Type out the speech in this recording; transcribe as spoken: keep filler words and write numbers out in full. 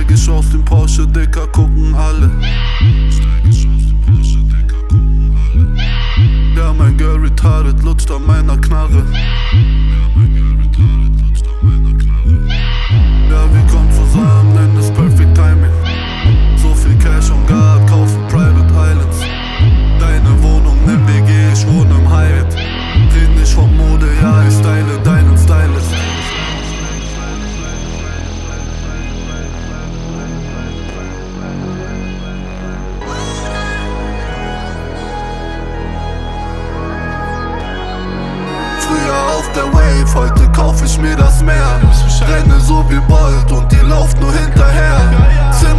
Steig ich aus dem Porsche, Dicker, gucken alle. Steig ich aus dem Porsche, Dicker, gucken alle. Ja, mein Girl retarded, lutscht an meiner Knarre. Ja, mein Girl retarded, lutscht an meiner Knarre. Ja, wir kommen zusammen, denn es Perfect Timing. So viel Cash on Guard, kaufen Private Islands. Deine Wohnung nimm W G, ich wohne im Hyatt. Red nicht von Mode, ja, ich style deinen Stylist. Früher auf der Wave, heute kauf ich mir das Meer. Renne so wie Bolt und ihr lauft nur hinterher.